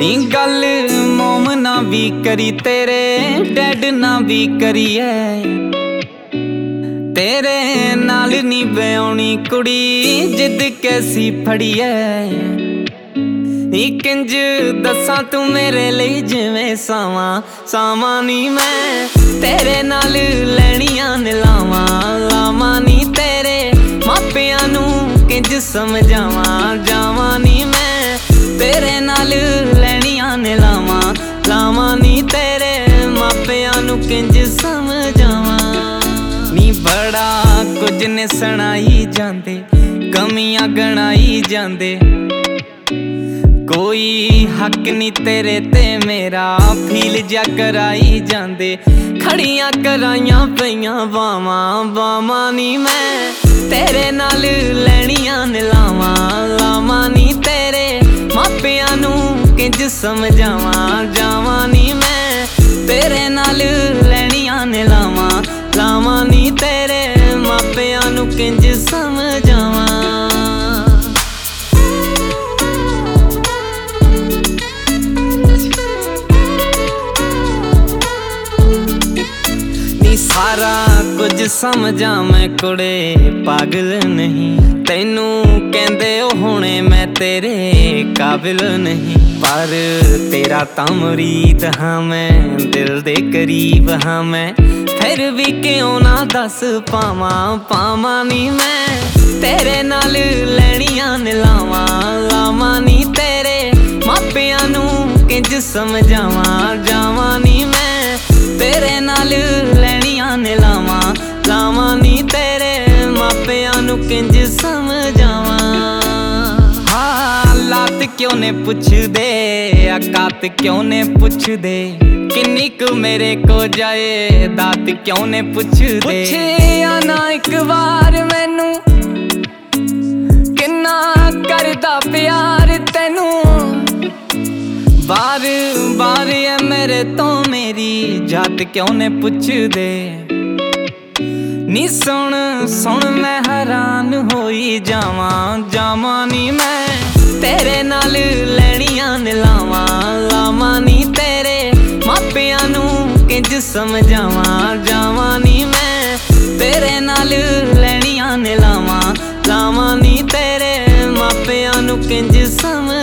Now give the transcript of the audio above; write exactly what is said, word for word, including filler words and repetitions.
नी गल मोम ना भी करी तेरे डैड ना भी करिए, तेरे नाल नी ब्याहनी कुड़ी जिद कैसी फड़ी है। किंज दसा तू मेरे लिए जिवें सावा सावा नी मैं तेरे नाल लैनियां लावा लावा नी तेरे मापियां नू किंज समझावा जावा नी मैं तेरे नाल लैनियां लावा लावा नी तेरे मापियां नू किंज समझावा नी। बड़ा कुछ ने सुनाई जांदे कमियां गणाई जांदे, कोई हक नी तेरे ते मेरा फील जा कराई जांदे। खड़ियां कराइयां पईयां बावा बावा नी मैं तेरे नाल लैनियां लावा लावा नी तेरे मापियां नू किंज समझावा जावा नी मैं तेरे नाल लैनियां लावा लावा नी तेरे मापियां नू किंज समझावा। सारा कुछ समझा मैं कुड़े पागल नहीं, तैनू कहंदे ओ होने मैं तेरे काबिल नहीं। पर तेरा तां मुरीद हाँ मैं दिल दे करीब हाँ मैं, फिर भी क्यों ना दस पावा पावा नी मैं तेरे नाल लैनियां लावा लावा नी तेरे मापियां नू किंज समझावा जावा नी मैं तेरे नाल लैनियां लावा लावा नी तेरे मापियां नू किंज समझावा। हालात क्यों ने पुछ दे औकात क्यों ने पुछ दे, किन्नी कु मेरे को जाए दात क्यों ने पुछ दे। पुछया ना एक बार मैनू किन्ना करदा प्यार तैनू, बार बार है मेरे तो मेरी जात क्यों ने पुछ दे। नी सुन सुन मैं हैरान होई जावा जावा नी मैं तेरे नाल लैनियां लावा लावा नी तेरे मापियां नू किंज समझावा जावा नी मैं तेरे नाल लैनियां लावा लावा नी तेरे मापियां नू किंज समझ